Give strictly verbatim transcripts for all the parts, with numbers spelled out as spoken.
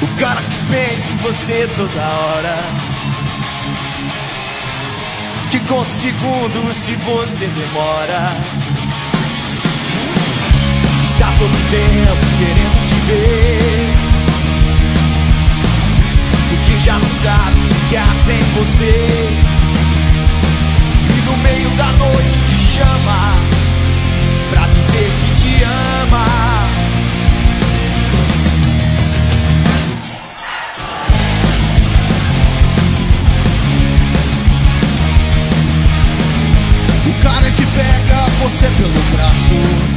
O cara que pensa em você toda hora, que conta segundos se você demora, está todo tempo querendo te ver, e que já não sabe ficar sem você, e no meio da noite te chama pra dizer que te ama. O cara que pega você pelo braço,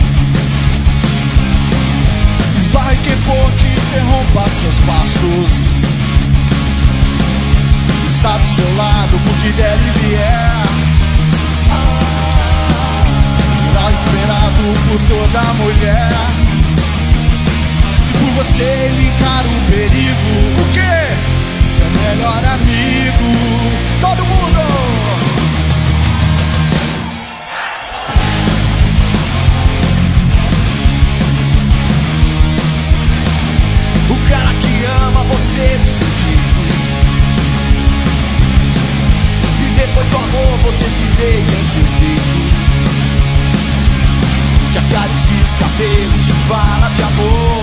esbarre quem for que interrompa seus passos, está do seu lado porque der e vier, será esperado por toda mulher, e por você ele encara o perigo. O quê? Seu melhor amigo. Todo mundo! O cara que ama você do seu jeito, e depois do amor você se deita em seu peito, te acaricia os cabelos, te fala de amor,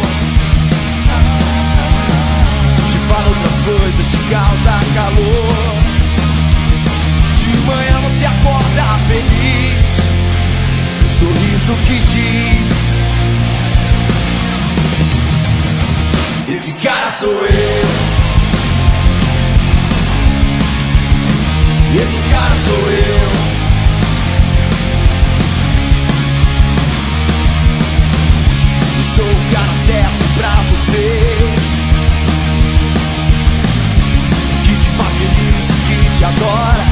te fala outras coisas, te causa calor. De manhã você acorda feliz, um sorriso que diz: esse cara sou eu, esse cara sou eu. Eu sou o cara certo pra você, que te faz feliz, que te adora,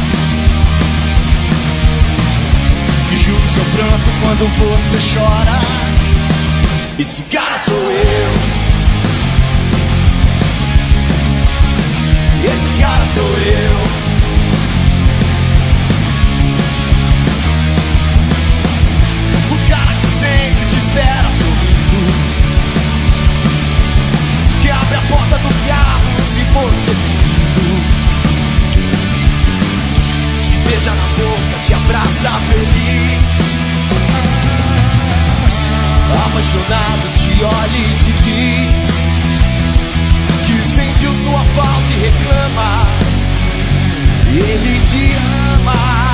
que jura seu pranto quando você chora. Esse cara sou eu, esse cara sou eu. O cara que sempre te espera sorrindo, que abre a porta do carro se você vindo, te beija na boca, te abraça feliz, apaixonado te olha e te diz que sentiu sua falta e reclama, ele te ama.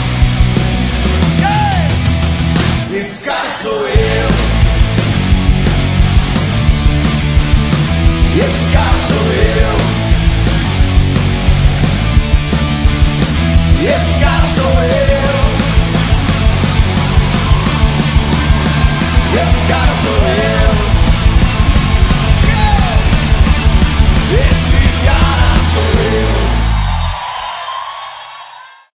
Yeah! Esse cara sou eu, esse cara sou eu.